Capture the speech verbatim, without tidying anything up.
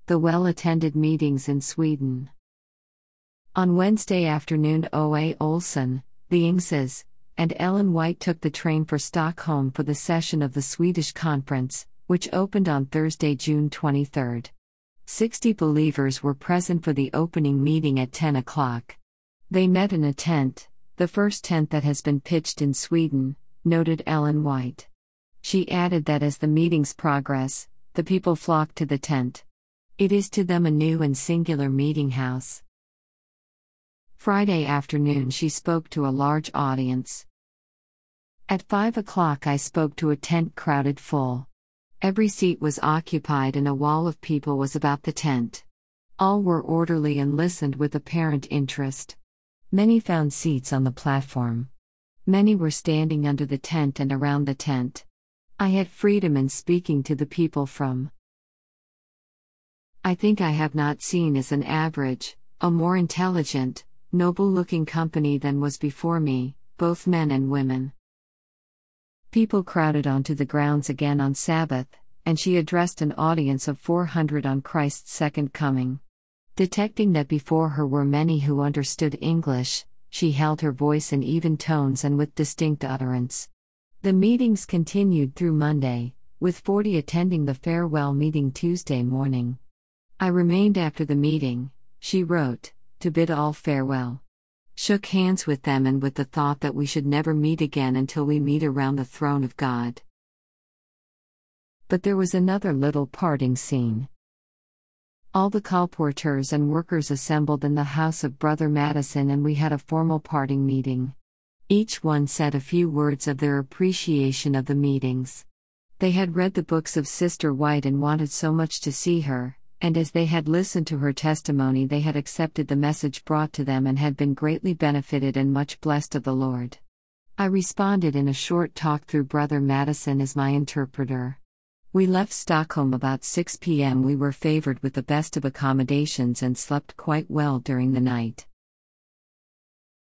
the well-attended meetings in Sweden. On Wednesday afternoon, O A Olsson, the Ingses, and Ellen White took the train for Stockholm for the session of the Swedish conference, which opened on Thursday, June twenty-third. Sixty believers were present for the opening meeting at ten o'clock. They met in a tent, the first tent that has been pitched in Sweden, noted Ellen White. She added that as the meetings progress, the people flock to the tent. It is to them a new and singular meeting house. Friday afternoon she spoke to a large audience. At five o'clock I spoke to a tent crowded full. Every seat was occupied and a wall of people was about the tent. All were orderly and listened with apparent interest. Many found seats on the platform. Many were standing under the tent and around the tent. I had freedom in speaking to the people from. I think I have not seen as an average, a more intelligent, noble-looking company than was before me, both men and women. People crowded onto the grounds again on Sabbath, and she addressed an audience of four hundred on Christ's second coming. Detecting that before her were many who understood English, she held her voice in even tones and with distinct utterance. The meetings continued through Monday, with forty attending the farewell meeting Tuesday morning. I remained after the meeting, she wrote, to bid all farewell. Shook hands with them and with the thought that we should never meet again until we meet around the throne of God. But there was another little parting scene. All the colporteurs and workers assembled in the house of Brother Madison and we had a formal parting meeting. Each one said a few words of their appreciation of the meetings. They had read the books of Sister White and wanted so much to see her, and as they had listened to her testimony they had accepted the message brought to them and had been greatly benefited and much blessed of the Lord. I responded in a short talk through Brother Madison as my interpreter. We left Stockholm about six p m We were favored with the best of accommodations and slept quite well during the night.